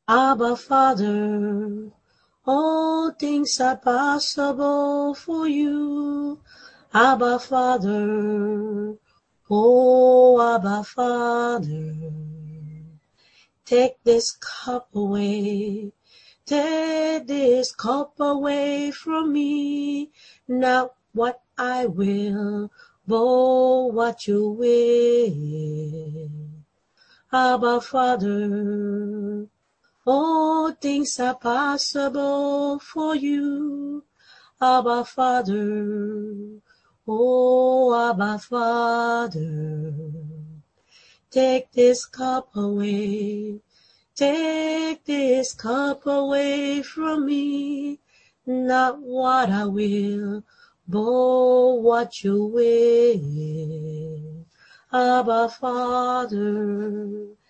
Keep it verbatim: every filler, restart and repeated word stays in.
Abba, Father, all things are possible for you. Abba, Father, oh, Abba, Father, take this cup away. Take this cup away from me. Not what I will, but what you will. Abba, Father, all things are possible for you. Abba, Father, oh, Abba, Father, take this cup away. Take this cup away from me, not what I will, but what you will. Abba, Father,